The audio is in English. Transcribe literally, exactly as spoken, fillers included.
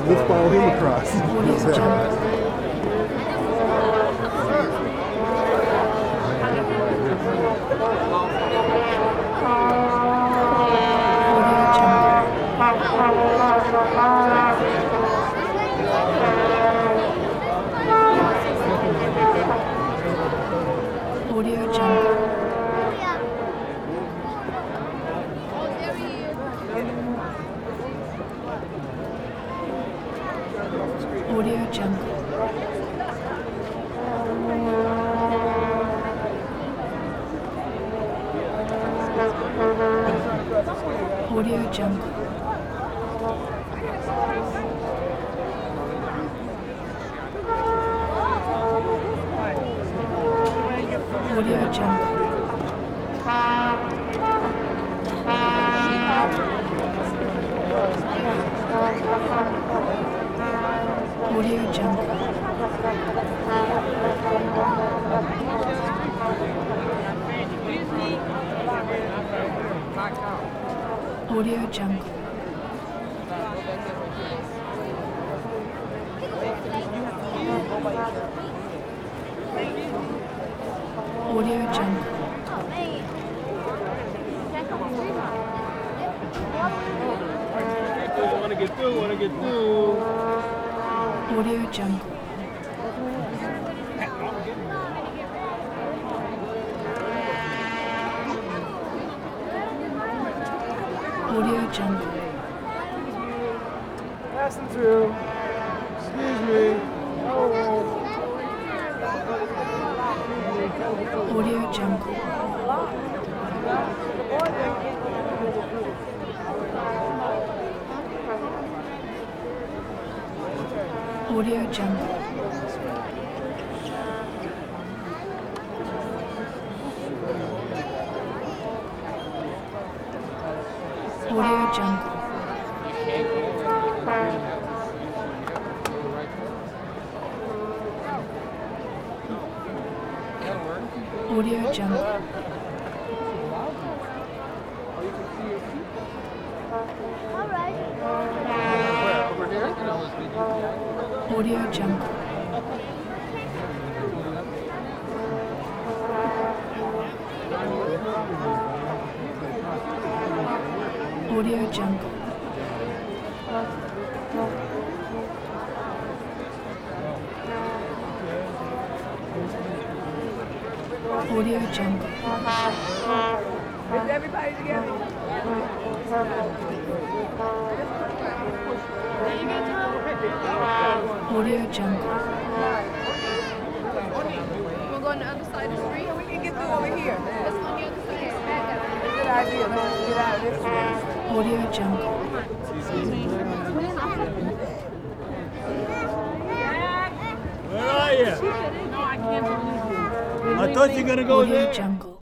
let's follow him across. Audio Jungle. Audio Jungle. Audio Jungle. Audio Jungle. Audio Jungle. Audio Jungle. Audio Jungle. Want to get through, want to get through. Audio Jungle. Audio Jungle. Pass them through. Excuse me. Oh. Audio Jungle. Audio Jungle. Audio Jungle. Audio Jungle. Audio Jungle. Audio Jungle. Audio Jungle. Is everybody together? Audio Jungle. We're going to the other side of the street. We can get through over here. Let's go on the other side. Good idea. Let's get out of this one. Audio Jungle. Where are you? No, I can't believe it. I thought you were going to go Audio there. Jungle.